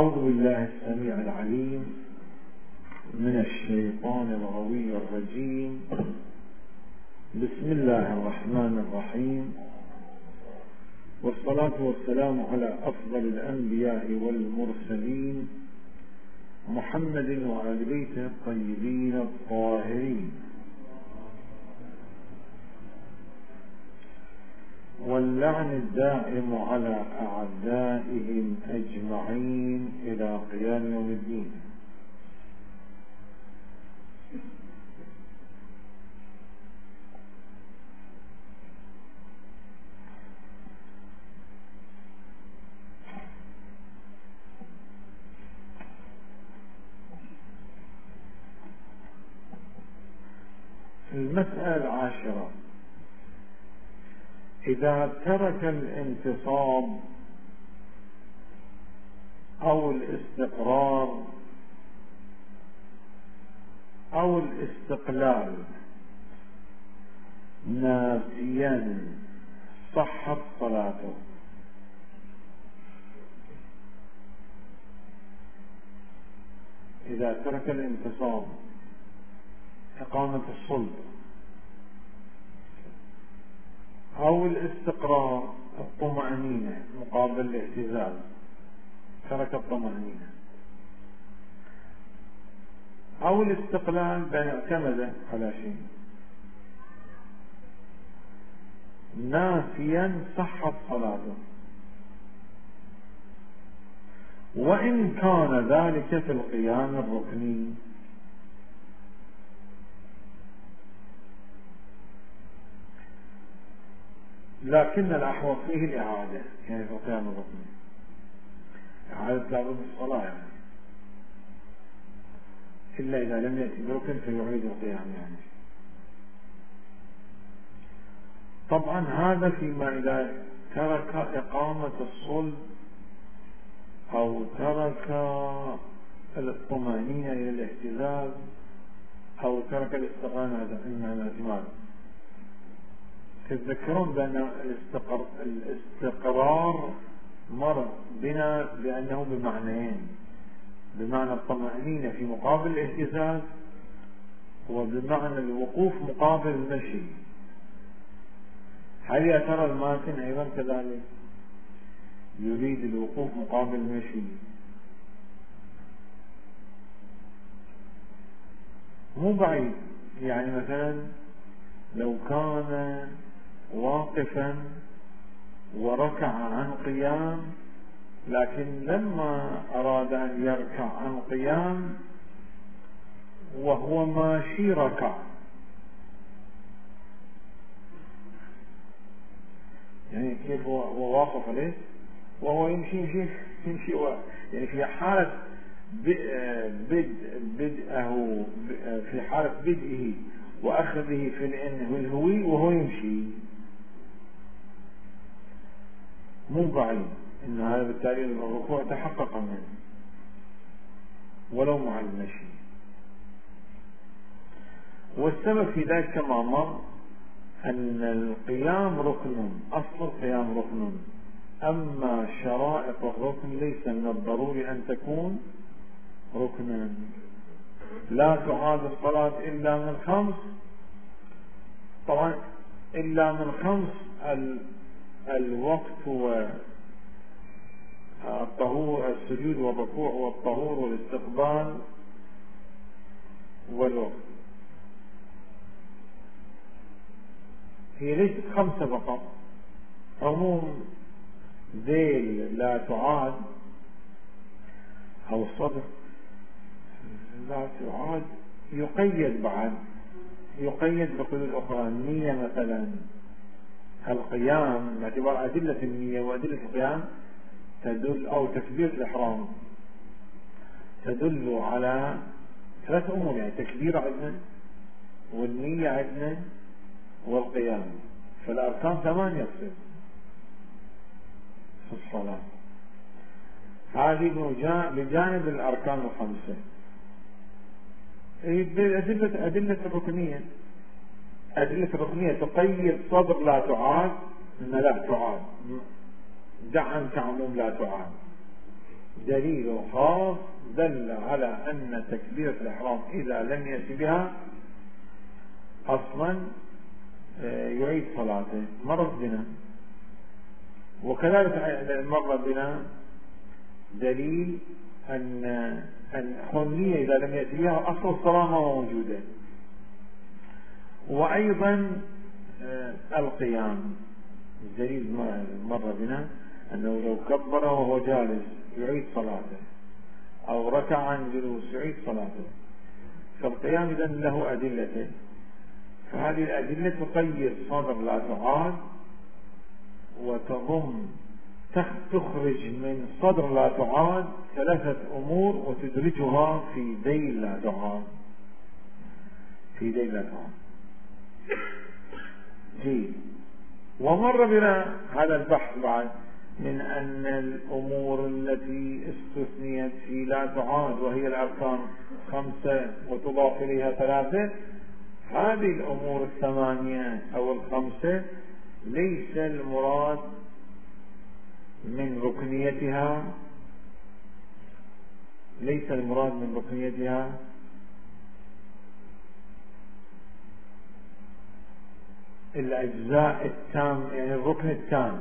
أعوذ بالله السميع العليم من الشيطان الغوي الرجيم. بسم الله الرحمن الرحيم، والصلاة والسلام على أفضل الأنبياء والمرسلين محمد وآل بيته الطيبين الطاهرين، واللعن الدائم على أعدائهم أجمعين إلى قيام يوم الدين. المسألة العاشرة: إذا ترك الانتصاب أو الاستقرار أو الاستقلال ناسيا صحت صلاته. إذا ترك الانتصاب إقامة الصلب أو الاستقرار الطمأنينة مقابل الاعتزال، ترك الطمأنينة أو الاستقلال بأن اعتمد على شيء ناسيا صحت صلاته، وإن كان ذلك في القيام الركني. لكن الأحوط فيه الإعادة، يعني في القيام الركني إعادة لابد الصلاة يعني. إلا إذا لم يأتي بركن فيعيد القيام يعني. طبعا هذا فيما إذا ترك إقامة الصلب أو ترك الطمأنينة إلى الاعتزال أو ترك الاستقرار عن الاعتماد. تذكرون بأن الاستقرار مر بنا بأنه بمعنيين: بمعنى الطمأنينة في مقابل الاهتزاز، وبمعنى الوقوف مقابل المشي. هل يا ترى الماتن أيضا كذلك يريد الوقوف مقابل المشي؟ مو بعيد، يعني مثلا لو كان واقفا وركع عن قيام، لكن لما أراد أن يركع عن قيام وهو ماشي ركع، يعني كيف هو واقف عليه وهو يمشي يعني في حالة بدءه، في حالة بدئه وأخذه في الهوي وهو يمشي، مو بعيد إن هذا بالتالي الركوع تحقق منه ولو مع المشي. والسبب في ذلك كما مر أن القيام ركن، أصل القيام ركن، أما شرائط الركن ليس من الضروري أن تكون ركنا. لا تعاد الصلاة إلا من 5، طبعا إلا من 5: الوقت والطهور، السجود والركوع والطهور والاستقبال والوقت. هي ليست 5 فقط، عموم ذيل لا تعاد، أو الصدر لا تعاد، يقيد بعد، يقيد بقيود أخرى. النية مثلا، القيام باعتبار أدلة النية وأدلة القيام تدل، أو تكبير الإحرام تدل على 3 أمور، يعني تكبير عندنا والنية عندنا والقيام، فالأركان 8 يصير في الصلاة. هذه بجانب الأركان 5. أدلة الركنية، أدلة الركنية تقيد صدر لا تعاد، إن لا تعاد، دع عنك عموم لا تعاد. دليل خاص دل على أن تكبيرة الإحرام إذا لم يأتي بها أصلا يعيد صلاته. مرت بنا، وكذلك مر بنا دليل أن الحرمية إذا لم يأتي بها أصل الصلاة ما موجودة. وأيضا القيام الدليل مر بنا أنه لو كبر وهو جالس يعيد صلاته، أو ركع عن جلوس يعيد صلاته. فالقيام إذن له أدلته، فهذه الأدلة تقيد صدر لا تعاد، وتضم تخرج من صدر لا تعاد 3 أمور وتدرجها في ذيل لا تعاد. جيد. ومر بنا هذا البحث بعد من أن الأمور التي استثنيت في لا تعاد وهي الأركان 5 وتضاف إليها 3، هذه الأمور 8 أو 5 ليس المراد من ركنيتها الأجزاء التام، يعني الركن التام،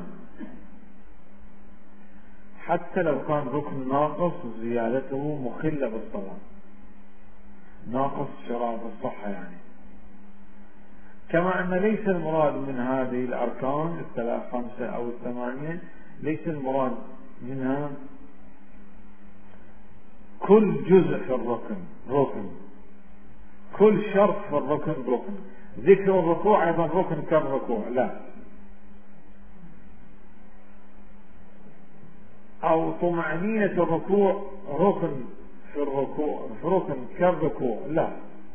حتى لو كان ركن ناقص زيادته مخلة بالصلاة، ناقص شرائط الصحة يعني. كما أن ليس المراد من هذه الأركان 3 5 أو 8 ليس المراد منها كل جزء في الركن ركن، كل شرط في الركن ركن. ذكر الركوع أيضا ركن كالركوع، لا. أو طمأنينة الركوع ركن في الركوع، ركن كالركوع، لا.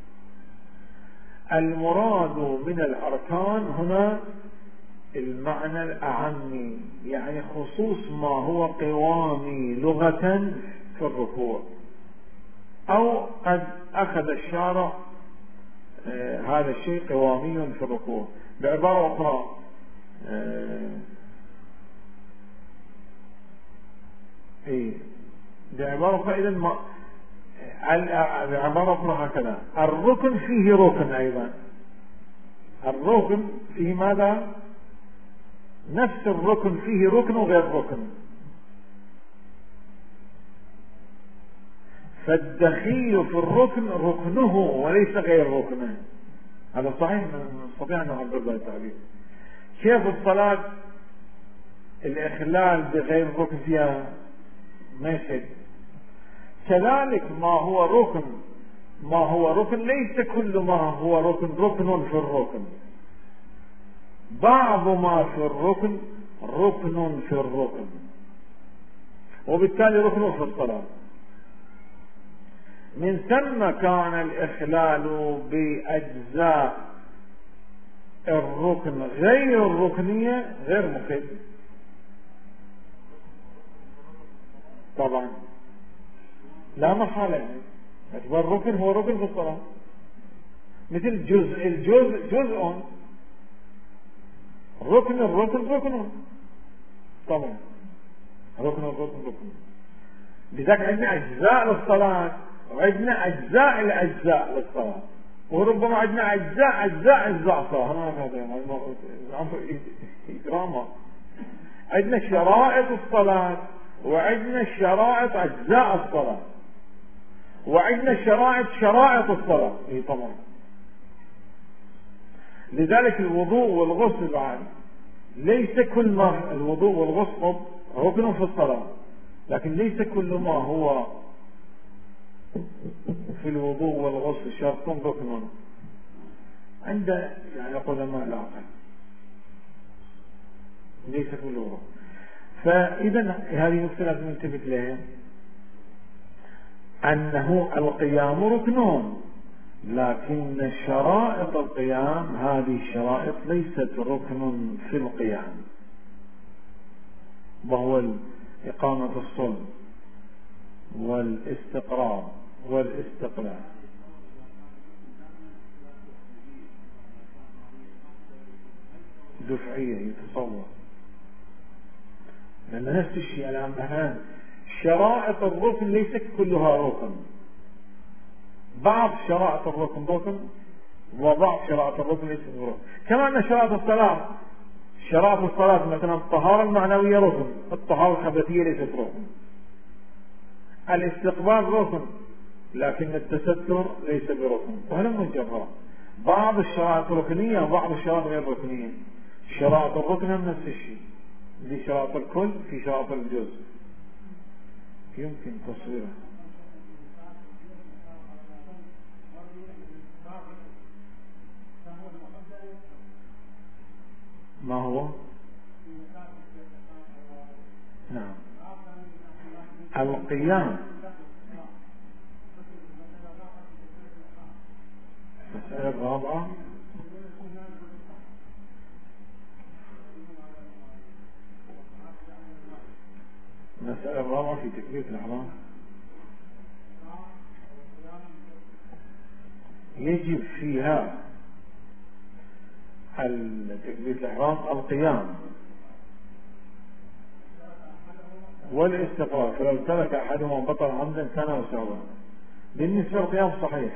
المراد من الأركان هنا المعنى الأعمي، يعني خصوص ما هو قوامي لغة في الركوع، أو قد أخذ الشارع هذا الشيء قوامي في الركوع. بعبارة أخرى بعبارة أخرى هكذا: الركن فيه ركن أيضا، الركن فيه ماذا؟ نفس الركن فيه ركن وغير ركن. فالدخيل في الركن ركنه وليس غير ركنه. هذا صحيح، نستطيع أن نعبر بالتعبير. كيف الصلاة الإخلال بغير ركن فيها ما يصير. كذلك ما هو ركن ليس كل ما هو ركن في الركن، بعض ما في الركن ركن في الركن، وبالتالي ركن في الصلاة. من ثم كان الإخلال بأجزاء الركن غير الركنية غير مخل طبعا، لا محالة. الركن هو ركن في الصلاة، مثل الجزء جزء، ركن طبعا، ركن. لذلك عندنا أجزاء للصلاة وعندنا أجزاء الأجزاء للصلاة، وربما عندنا أجزاء صلاة. عندنا شرائط الصلاة، وعندنا شرائط أجزاء الصلاة، وعندنا شرائط الصلاة. طبعا. لذلك الوضوء والغسل بعد ليس كل ما الوضوء والغسل ركن في الصلاة، لكن ليس كل ما هو في الوضوء والغسل شرط ركن عند يعني قدماء العقل، ليس كله ركن. فإذا هذه نقطة لازم ننتبه لها، أنه القيام ركن، لكن شرائط القيام هذه الشرائط ليست ركن في القيام، وهو إقامة الصلب والاستقرار والاستقلال. دفعية يتصور، لأن نفس الشيء الآن شرائط الركن ليست كلها ركن، بعض شرائط الركن ركن وبعض شرائط الركن ليست ركن. كما أن شرائط الصلاة، شرائط الصلاة مثلا الطهارة المعنوية ركن، الطهارة الحدثية ليست ركن. الاستقبال ركن لكن التستر ليس بركن، وهلم الجراء. بعض الشرائط ركنية وبعض الشرائط غير ركنية. شرائط الركن هم نفس الشيء، دي شرائط الكل في شرائط الجزء، يمكن تصويره. ما هو؟ نعم، القيام. مسألة رابعة، المسألة الرابعة في تكبيرة الإحرام يجب فيها تكبيرة الإحرام القيام والاستقرار، فلو ترك أحدهما بطل عمدا كان وساوا. بالنسبة للقيام صحيح،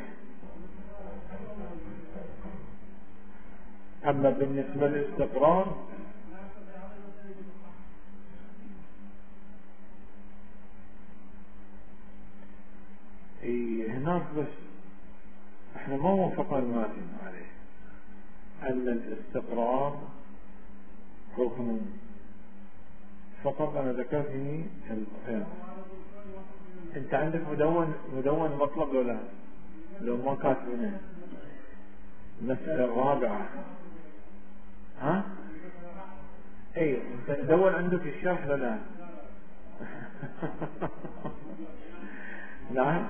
أما بالنسبة للاستقرار هناك بس احنا ما وافقنا الماتن عليه أن الاستقرار ركن، فقط أنا ذكرتني القيام. أنت عندك مدون مطلب لو لا؟ لو ما كاتبينه. المسألة الرابعة، ها؟ أي أنت مدون عندك الشرح لو لا؟ نعم.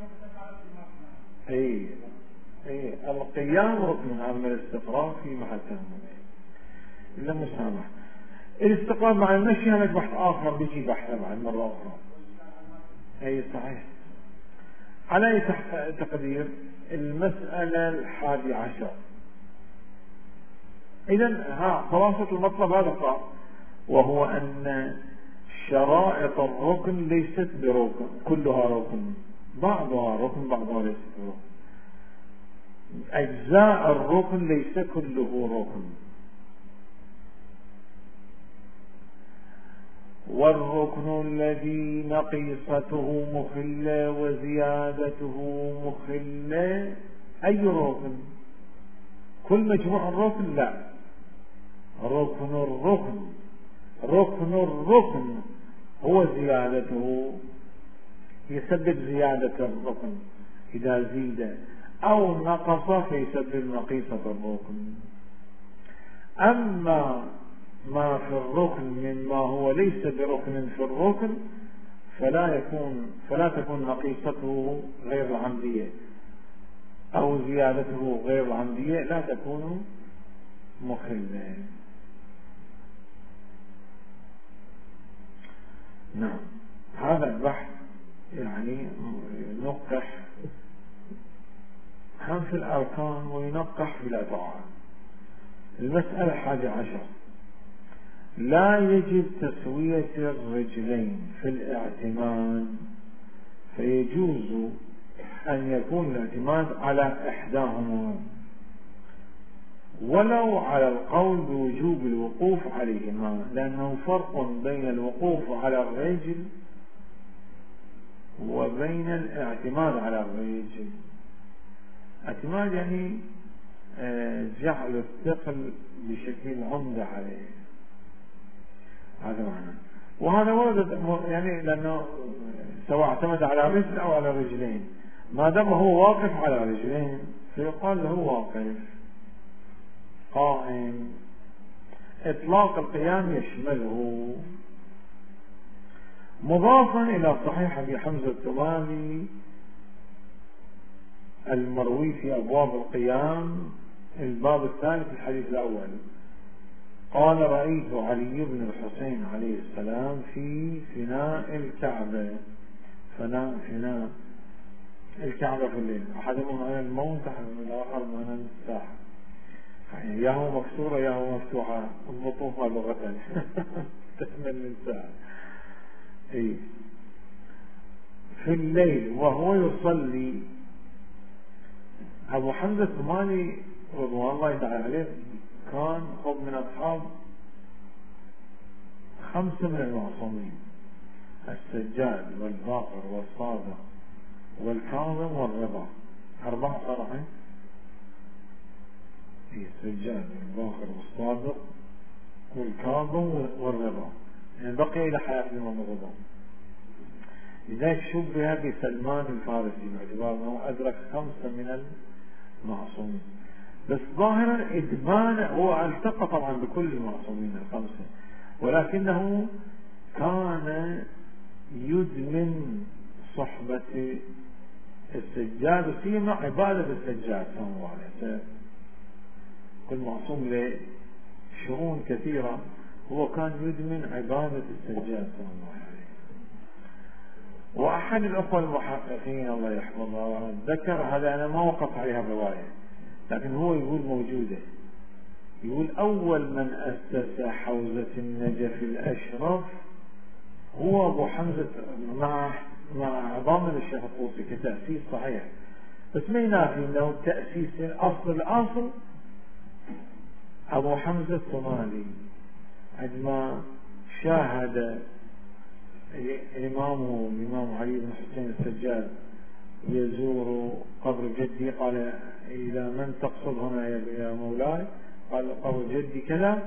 أي القيام ركن، أما الاستقرار في محل ثاني إلا مسامح. الاستقرار مع المشي هذا بحث آخر، بيجي بحث بعد مرة أخرى. أي صحيح. على أي تقدير المسألة 11. إذن خلاصة المطلب هذا صار، وهو أن شرائط الركن ليست بركن كلها ركن، بعضها ركن بعضها ليست بركن. أجزاء الركن ليس كله ركن، والركن الذي نقيصته مخلة وزيادته مخلة أي ركن؟ كل مجموع الركن لا، ركن الركن هو زيادته، يسبب زيادة الركن إذا زيد، أو نقص فيسبب نقيصة الركن. أما ما في الركن مما هو ليس بركن في الركن فلا تكون نقيصته غير العمدية أو زيادته غير العمدية، لا تكون مخلة. نعم، هذا البحث يعني ينقح هم في الأركان وينقح في الأفعال. المسألة 11، لا يجب تسوية الرجلين في الاعتماد، فيجوز أن يكون الاعتماد على إحداهما ولو على القول بوجوب الوقوف عليهما، لأنه فرق بين الوقوف على الرجل وبين الاعتماد على الرجل. اعتماد يعني جعل الثقل بشكل عمدة عليه، هذا معنى. وهذا ورد يعني لأنه سواء اعتمد على رجل أو على رجلين، ما دام هو واقف على رجلين فيقال له واقف قائم. إطلاق القيام يشمله. مضافا إلى صحيح أبي حمزة الطبالي المروي في أبواب القيام الباب الثالث الحديث الأول، قال: رأيت علي بن الحسين عليه السلام في فناء الكعبة. فناء الكعبة في الليل، أحدهم على الموت الآخر معنى الساحة، يعني يا هو مكسورة يا هو مفتوحة، البطوفة لغة تحمل من ساعة. في الليل وهو يصلي. أبو حمزة الثمالي رضوان الله تعالى عليه كان خب من أصحاب 5 من المعصومين: السجاد والباقر والصادق والكاظم والرضا. 4 صراحة، في السجاد والباقر والصادق والكاظم والرضا، يعني بقي إلى حياة الإمام الرضا. لذلك شبه بسلمان الفارسي باعتبار أنه أدرك 5 من المعصومين. بس ظاهرا إدمان، هو التقى طبعا بكل المعصومين 5، ولكنه كان يدمن صحبة السجاد، وسيما عبادة السجاد صلى الله عليه وسلم. كل معصوم له شؤون كثيرة، هو كان يدمن عبادة السجاد صلى الله عليه وسلم. وأحد الأخوة المحققين الله يحفظه ذكر هذا، أنا ما وقف عليها الرواية، لكن هو يقول موجودة. يقول أول من أسس حوزة النجف الأشرف هو أبو حمزة، مع عظام الشيخ الطوسي كتأسيس صحيح، بس ما ينافي أنه التأسيس الأصل أبو حمزة الثمالي عندما شاهد الإمام علي بن حسين السجاد يزور قبر جدي، قال: إلى من تقصد هنا يا مولاي؟ قال: قبر جدي كذا.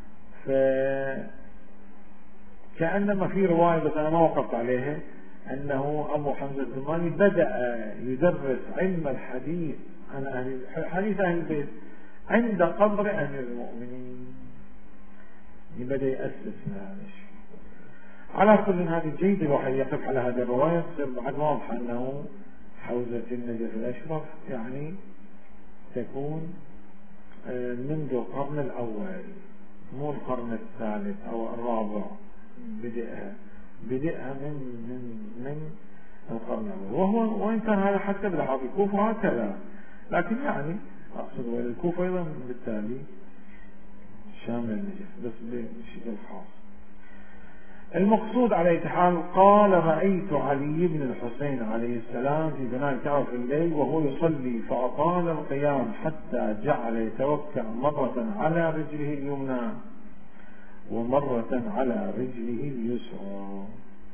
فكأنما في رواية بس أنا ما وقفت عليها، أنه أبو حمزة الثمالي بدأ يدرس علم الحديث عن حديث أهل البيت عند قبر أمير المؤمنين، بدأ يأسس هذا الشيء. على كل هذه جيد الواحد يقف على هذه الرواية، تصير بعد واضح أنه حوزة النجف الأشرف يعني تكون منذ القرن الأول، مو القرن الثالث أو الرابع، بدأها من القرن الأول. وإن كان هذا حتى بلحاظ الكوفة هكذا، لكن يعني أقصد الكوفة أيضا بالتالي شامل النجف بس بشكل خاص. المقصود على أي حال، قال: رأيت علي بن الحسين عليه السلام في بناء الكعبة في الليل وهو يصلي، فأطال القيام حتى جعل يتوكأ مرة على رجله اليمنى ومرة على رجله اليسرى،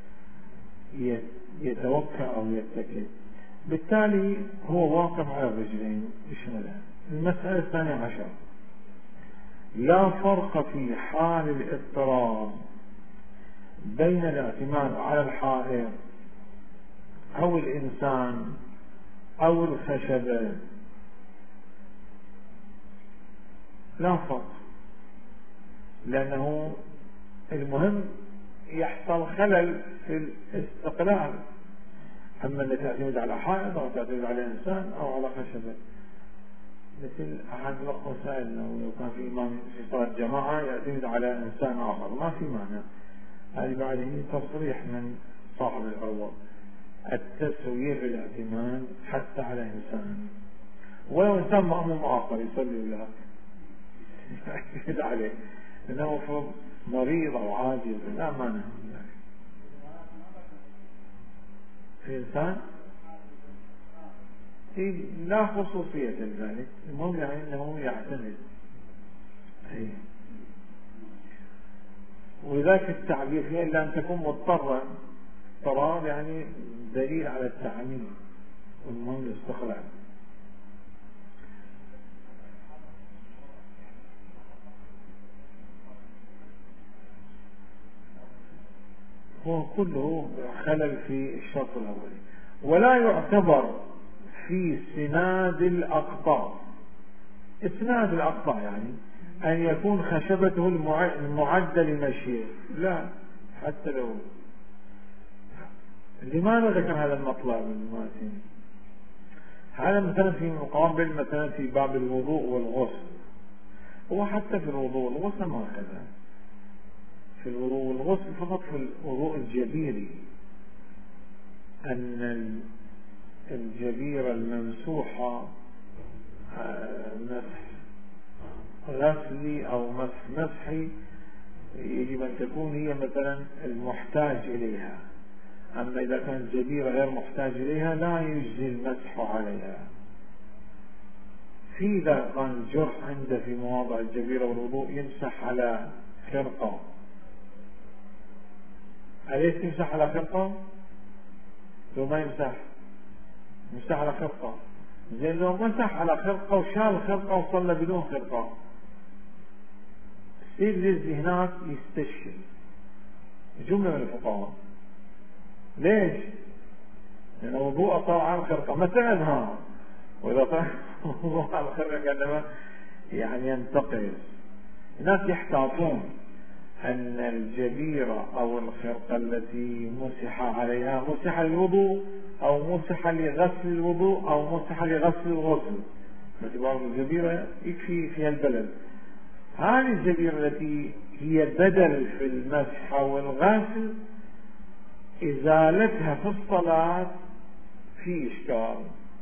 يتوكأ أو يتكئ، بالتالي هو واقف على الرجلين. المسألة 12: لا فرق في حال الاضطرار بين الاعتماد على الحائط أو الإنسان أو الخشبة، لا فرق، لأنه المهم يحصل خلل في الاستقلال، أما أنك تعتمد على حائط أو تعتمد على إنسان أو على خشبة. مثل أحد الأخوة سألنا لو كان في إمام في صلاة جماعة يعتمد على إنسان آخر، ما في معنى. هذه بعده تصريح من صاحب الأول، التسوية في الاعتماد حتى على إنسان، ولو إنسان مأموم آخر يصلي له يعتمد عليه إنه فرض مريض أو عاجز، لا مانع في إنسان لا خصوصية لذلك. المهم يعني أنه يعتمد. ولذلك التعبير فيها إلا أن تكون مضطرا، اضطرار يعني دليل على التعميم، والمهم الاستقلال. هو كله خلل في الشرط الأولي، ولا يعتبر في سناد الأقطاع. اسناد الأقطاع يعني أن يكون خشبته المعدة لمشيه، لا، حتى لو. لماذا ذكر هذا المطلب الماتين؟ هذا مثلا في مقابل مثلا في باب الوضوء والغسل، هو حتى في الوضوء والغسل ما هكذا. في الوضوء والغسل فقط في الوضوء الجبيري، أن الجبيرة الممسوحة مسح غسلي أو مسحي يجب أن تكون هي مثلا المحتاج إليها، أما إذا كانت جبيرة غير محتاج إليها لا يجزي المسح عليها. في إذا كان الجرح عنده في مواضع الجبيرة والوضوء يمسح على خرقة. أليس يمسح على خرقة؟ لو ما يمسح على خرقة. زين لو مسح على خرقة وشال خرقة وصلى بدون خرقة يصير للذي هناك يستشكل جملة من الفقهاء. ليش؟ لأن وضوء طلع على الخرقة مثلا وإذا طلع وضوء على الخرقة كأنما يعني ينتقص. الناس يحتاطون أن الجبيرة أو الخرقة التي مسح عليها مسح للوضوء أو مسح لغسل الوضوء أو مسح لغسل الغسل، باعتبار الجبيرة يكفي فيها البلل. هذه الجبيرة التي هي بدل في المسح والغسل إزالتها في الصلاة في إشكال.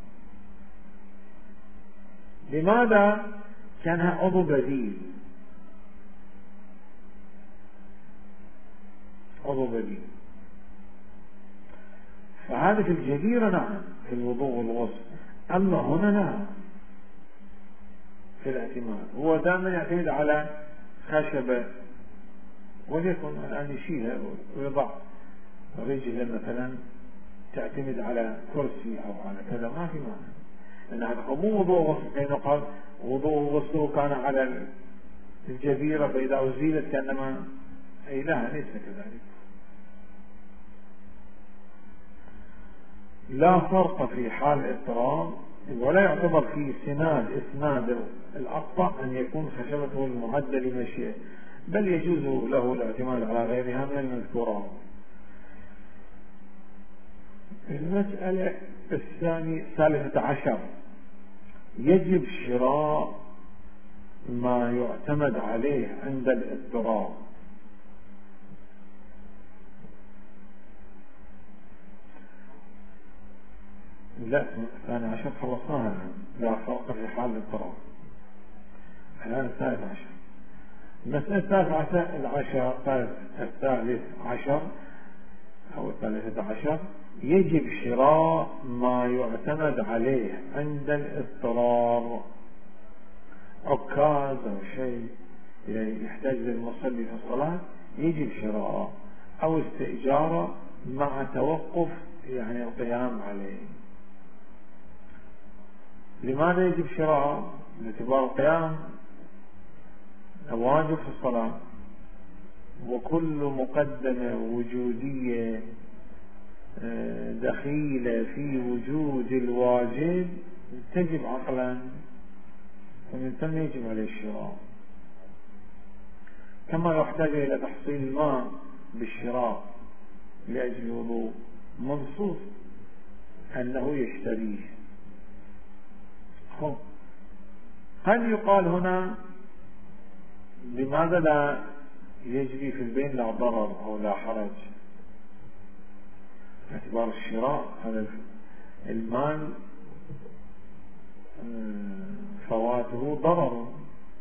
لماذا؟ كانها عضو بديل. فهذا في الجبيرة نعم في الوضوء والغسل، أما هنا لا في الاعتماد. هو دائما يعتمد على خشبة وليكن الآن يشيلها ويضع رجله مثلا تعتمد على كرسي أو على كذا ما في معنى، لأن هذا مو وضوء غسل. كأنه قال وضوء غسله كان على الجبيرة فإذا أزيلت كأنما أي لا ليس كذلك. لا فرق في حال الاضطرار، ولا يعتبر في إسناد الأقطع أن يكون خشبته المعدة لمشيئة، بل يجوز له الاعتماد على غيرها من المذكورات. المسألة الثالثة عشر، يجب شراء ما يعتمد عليه عند الاضطرار. لا، الثاني عشر خلصناها الآن. لا فرق في حال الاضطرار. الآن الثالث عشر. المسألة الثالث عشر أو الثالثة عشر، يجب شراء ما يعتمد عليه عند الاضطرار، عكاز أو شيء يحتاج للمصلي في الصلاة يجب شراءه، أو استئجاره مع توقف يعني القيام عليه. لماذا يجب شراءه؟ باعتبار القيام واجب في الصلاة، وكل مقدمة وجودية دخيلة في وجود الواجب تجب عقلا، ومن ثم يجب عليه الشراء. كما يحتاج إلى تحصيل الماء بالشراء لأجل الوضوء منصوص أنه يشتريه. هل يقال هنا لماذا لا يجري في البين لا ضرر أو لا حرج؟ باعتبار الشراء هذا المال فواته ضرر.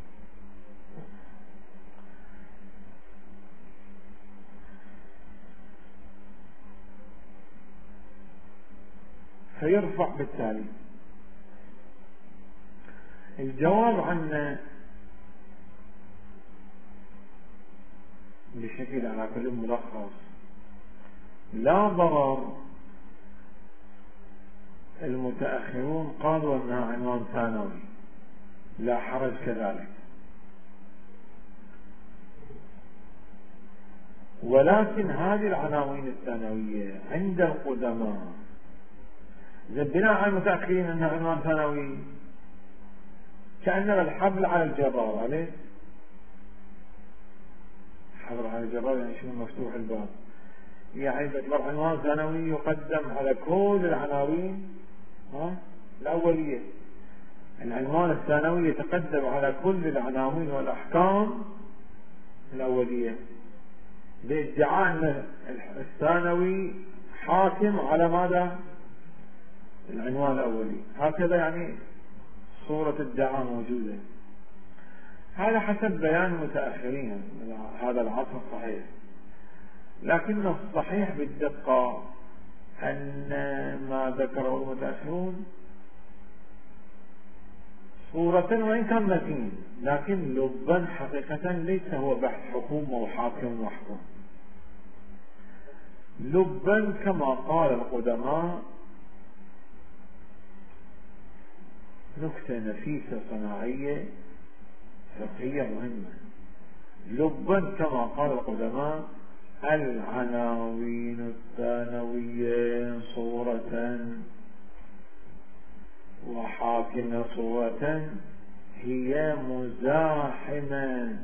فيرفع بالتالي. الجواب عنه بشكل على كل ملخص: لا ضرر. المتأخرون قالوا أنها عنوان ثانوي، لا حرج كذلك، ولكن هذه العناوين الثانوية عند القدماء بناء على المتأخرين أنها عنوان ثانوي، كأنما الحبل على الجرار. عليه حبل على الجرار يعني شنو؟ مفتوح الباب، يعني باعتبار عنوان ثانوي يقدم على كل العناوين الأولية. العنوان الثانوي يتقدم على كل العناوين والأحكام الأولية، بادعاء أن الثانوي حاكم على ماذا؟ العنوان الأولي. هكذا يعني صورة الدعاء موجودة. هذا حسب بيان المتأخرين هذا العصر صحيح، لكن الصحيح بالدقة أن ما ذكره المتأخرون صورة وإن كان متين، لكن لبا حقيقة ليس هو بحث حكومة وحاكم وحكم. لبا كما قال القدماء نكتة نفيسة صناعية فقهية مهمة. لبا كما قال القدماء العناوين الثانوية صورة وحاكم صورة هي مزاحمة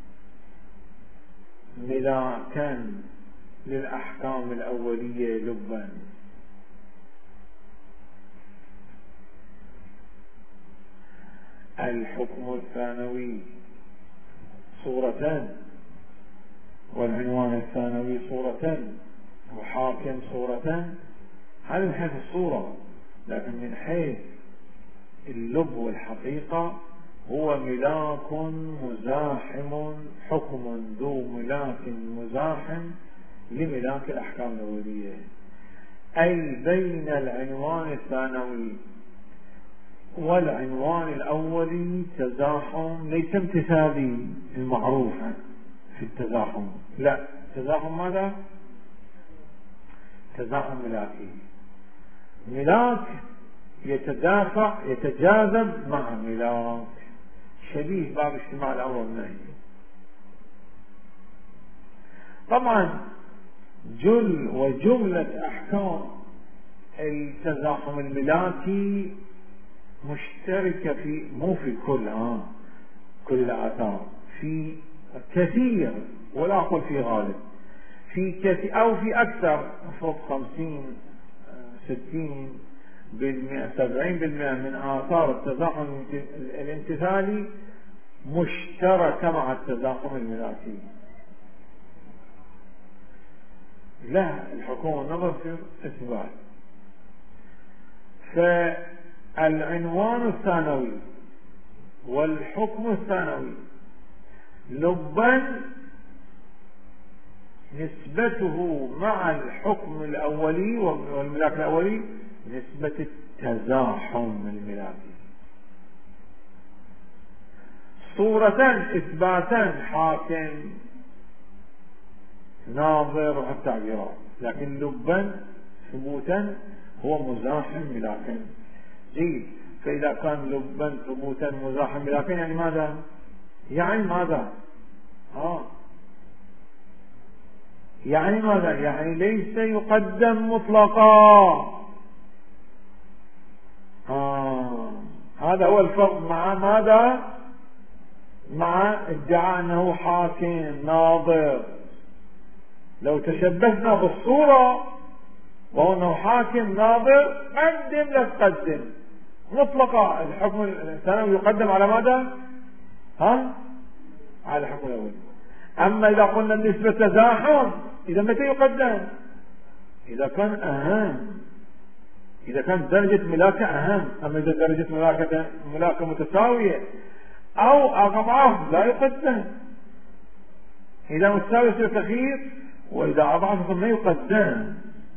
ملاكا للأحكام الأولية لبا. الحكم الثانوي صورتان والعنوان الثانوي صورتان وحاكم صورتان، هذا من حيث الصورة، لكن من حيث اللب والحقيقة هو ملاك مزاحم، حكم ذو ملاك مزاحم لملاك الأحكام الأولية، أي بين العنوان الثانوي والعنوان الأولي تزاحم ليس امتثالي المعروف في التزاحم، لا، تزاحم ماذا؟ تزاحم ملاكي، ملاك يتدافع يتجاذب مع ملاك، شبيه باب اجتماع الأمر والنهي. طبعا وجملة أحكام التزاحم الملاكي مشتركة في، مو في كل الآثار، في كثير، ولا أقول في غالب، في كثير أو في أكثر، فوق 50 60 70% من آثار التزاحم الامتثالي مشتركة مع التزاحم الملاكي. لا، الحكومة والنظر في إثبات. فالعنوان الثانوي والحكم الثانوي لبا نسبته مع الحكم الأولي والملاك الأولي نسبة التزاحم الملاكي، صورة إثباتا حاكم ناظر والتعبيرات، لكن لبا ثبوتا هو مزاحم ملاكا. جيد، فإذا كان لبا ثبوتا مزاحم ملاكا يعني ماذا؟ يعني ماذا؟ يعني ماذا؟ يعني ليس يقدم مطلقا. هذا هو الفرق مع ماذا؟ مع ادعاء أنه حاكم ناظر. لو تشبهنا بالصورة وهو أنه حاكم ناظر قدم لا تقدم مطلقا، الحكم الثانوي يقدم على ماذا؟ على الحكم الأول. أما إذا قلنا النسبة تزاحم، إذا متى يقدم؟ إذا كان أهم، إذا كانت درجة ملاكة أهم. أما إذا درجة ملاكة متساوية أو أضعاف لا يقدم. إذا متساوي يصير تخيير، وإذا أضعاف ما يقدم.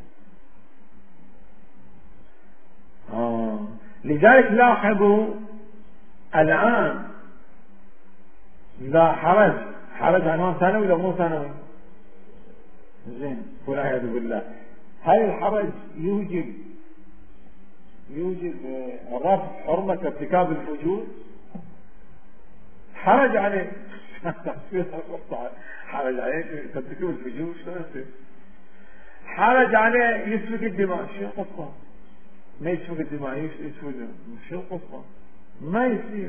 لذلك لاحظوا الآن لا حرج عنوان ثانوي ولا مو ثانوي؟ زين، والعياذ بالله. هل الحرج يوجب رفع حرمة ارتكاب الفجور؟ حرج عليه حرج عليه ترتكب الفجور، شلون يصير؟ حرج عليه يسفك الدماء، شو القصة؟ ما يسفك الدماء، يسفك، شو القصة؟ ما يصير.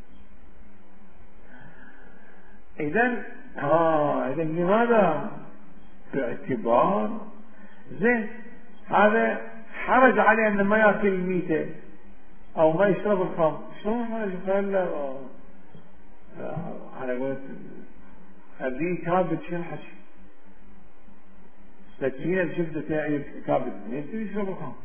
إذن لماذا؟ باعتبار زين هذا حرج عليه أنه ما يأكل الميتة أو ما يشرب الخمر. شلون حرج؟ قال على قولة خليه كابد، شو الحكي؟ سكينة بشدة كابد ما يشرب الخمر.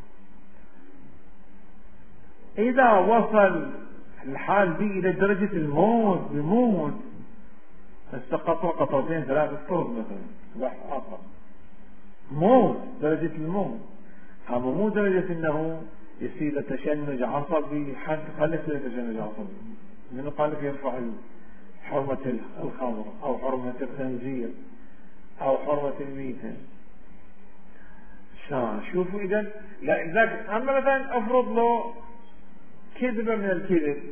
إذا وصل الحال دي إلى درجة الموت، بموت استقطوا قطرتين 3 طرق مثلا، بحث آخر، موت، درجة الموت، أما مو درجة أنه يصير تشنج عصبي، حد خلي يصير تشنج عصبي. من قال لك يرفع حرمة الخمر أو حرمة الخنزير أو حرمة الميتة. شوفوا إذا لا ذاك. أما مثلا أفرض له كذبة من الكذب،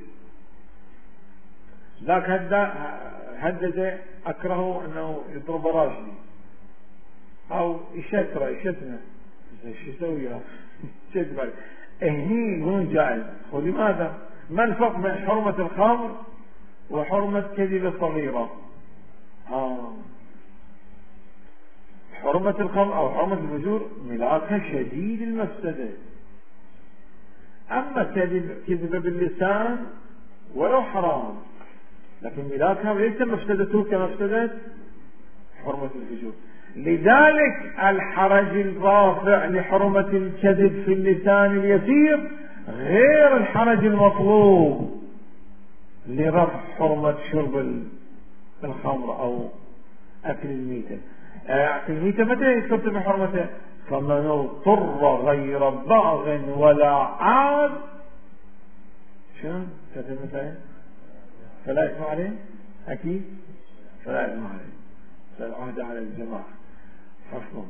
ذاك هدد أكره أنه يضرب راشدي أو يشتمه، شو يسوي؟ كذبة. هني يقولون جائز. ولماذا؟ ما الفرق بين حرمة الخمر وحرمة كذبة صغيرة؟ حرمة الخمر أو حرمة الفجور ملاكها شديد المفسدة. أما كذبة باللسان ولو حرام، لكن ملاكها ليس مفسدته كمفسدة حرمة الفجور. لذلك الحرج الرافع لحرمة الكذب في اللسان اليسير غير الحرج المطلوب لرفع حرمة شرب الخمر أو أكل الميتة. أكل الميتة متى يكتب بحرمته؟ فمن اضطر غير باغ ولا عاد شنو كتب مثلا فلا إثم عليه. أكيد فلا إثم عليه. فالعهد على الجماعة حفظهم.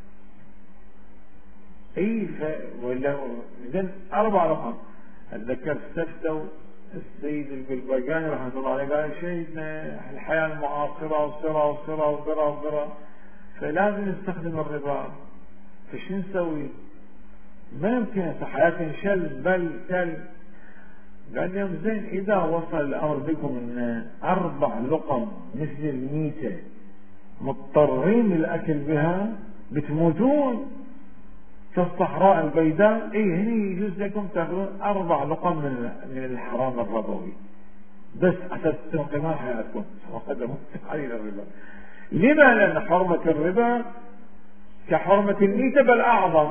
ولا إذن 4 نقط. أتذكر استفتوا السيد البلبقاني رحمه الله عليه قال شيء الحياة المعاصرة وصرة فلازم نستخدم الربا. فشو نسوي؟ ما يمكن حياة نشل بل تل. قال لهم زين إذا وصل الأمر بكم أن 4 لقم مثل الميتة مضطرين للأكل بها بتموتون كالصحراء البيداء، هني يجوز لكم تأخذون 4 لقم من الحرام الربوي بس عشان تنقذون حياتكم وقدموا عليل الربا. لما؟ لأن حرمة الربا كحرمة الميتة بل أعظم.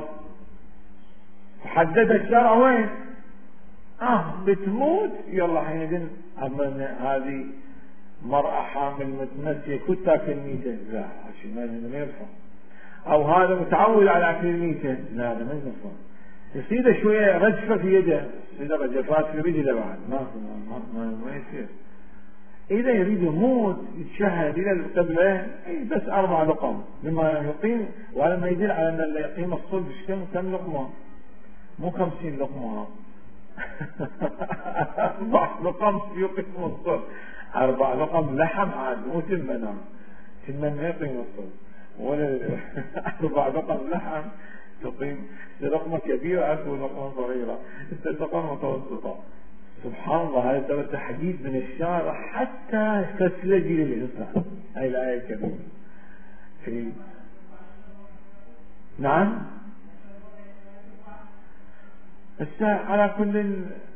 حدد الشرع وين؟ بتموت يلا حينئذ. أما هذه مرأة حامل متنسية كنت تاكل ميتة، لا عشان ما يرفع. أو هذا متعود على أكل الميتة، لا هذا ما يرفع. يصير شوية رجفة في يده، يصير رجفات في رجله بعد ما يصير. إذا يريد يموت يتشهد إلى القبلة بس 4 لقم مما يقيم. ولما يدل على أن اللي يقيم الصلب كم لقمة؟ مو 50 لقمة 4 لقم يقيم الصلب. 4 لقم لحم عاد مو تمنا ما يقيم الصلب ولا 4 لقم لحم تقيم. لقمة كبيرة أكل لقمة صغيرة، لقمة متوسطة. سبحان الله. هذا تحديد من الشارع حتى تسلجي للإنسان. هاي الآية الكريمة. نعم. بس على كل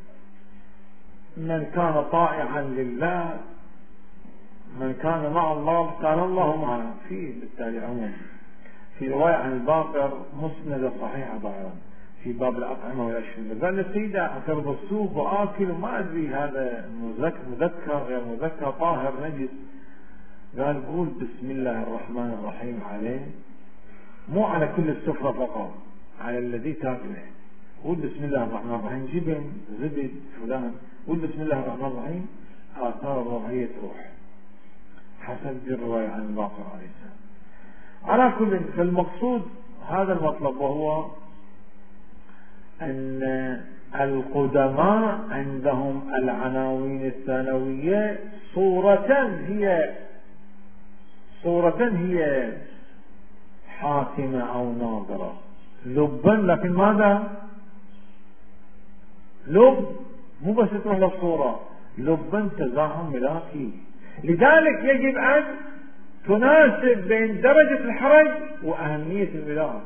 من كان طائعا لله، من كان مع الله كان الله معه. في بالتالي عموما في رواية عن الباقر مسندة صحيحة ظاهرا في باب الأطعمة والأشربة. قال السيدة أشرب السوق وآكل وما أدري هذا مذكر غير مذكر طاهر نجس. قال قول بسم الله الرحمن الرحيم عليه، مو على كل السفرة فقط، على الذي تاكله. قول بسم الله الرحمن الرحيم. جبن زبد فلان، قول بسم الله الرحمن الرحيم آثار الرضعية تروح. حسب الرواية عن الباقر عليه السلام. على كل فالمقصود هذا المطلب، وهو أن القدماء عندهم العناوين الثانوية صورة هي حاكمة أو ناظرة لبا، لكن ماذا؟ لب مو بس تروح للصورة، لبا تزاحم ملاكي. لذلك يجب أن تناسب بين درجة الحرج وأهمية الملاك.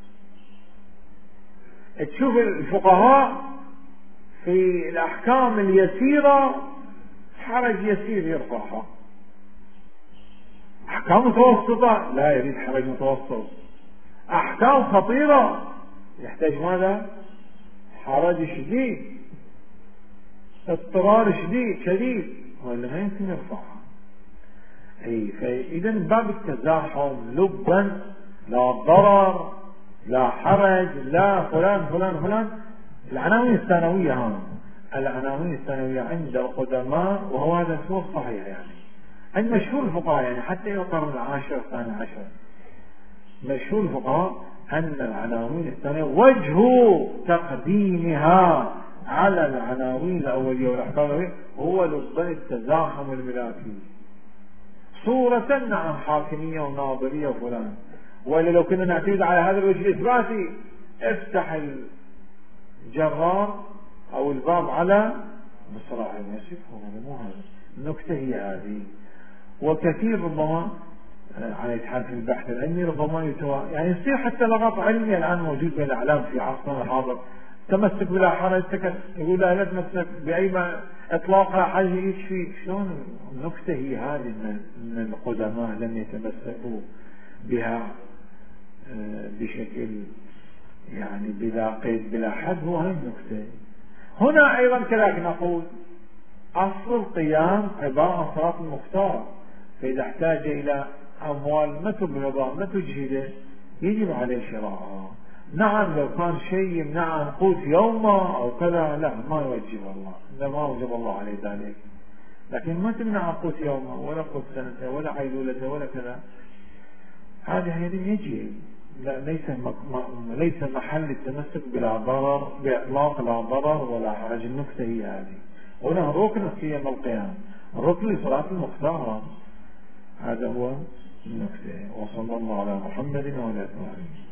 تشوف الفقهاء في الأحكام اليسيرة حرج يسير يرفعها، أحكام متوسطة لا يريد حرج متوسط، أحكام خطيرة يحتاج ماذا؟ حرج شديد، اضطرار شديد ولا ما يمكن يرفعها. فإذا باب التزاحم لبا لا ضرر لا حرج، لا فلان فلان فلان. العناوين الثانوية العناوين الثانوية عند القدماء، وهو هذا السوق صحيح يعني عند مشهور الفقهاء، يعني حتى القرن العاشر الثاني عشر مشهور الفقهاء أن العناوين الثانية وجه تقديمها على العناوين الأولية والأحكام الأولية هو لضمان التزاحم الملاكي. صورة نعم حاكمية وناظرية وفلان، وإلا لو كنا نعتمد على هذا الوجه الإثباتي افتح الجرار أو الباب على مصطلح المسيح، هذا مو هذا النكتة هي هذه. وكثير ربما على إتحاد في البحث العلمي ربما يعني يصير حتى لغط علمي الآن موجود بين الأعلام في عصرنا الحاضر، تمسك بلا حرج، يقول لا تمسك بأي إطلاقها حاجة يكفي. شلون النكتة هي هذه من القدماء لم يتمسكوا بها بشكل يعني بلا قيد بلا حد، هو هاي النكتة. هنا أيضا كذلك نقول أصل القيام عبارة عن صلاة المختار، فإذا احتاج إلى أموال ما تبلغها ما تجهده يجب عليه شراءها. نعم لو كان شيء يمنع عن قوت يومه أو كذا لا ما يوجب الله، لا ما وجب الله عليه ذلك، لكن ما تمنع عن قوت يومه ولا قوت سنته ولا عيلولته ولا كذا، هذه يجب. لا ليس محل التمسك بلا ضرر بإطلاق لا ضرر ولا حرج. النكتة هي هذه. هنا ركن قيام القيام، الركن لصلاة المختار، هذا هو النكتة. وصلى الله على محمد وعلى آله.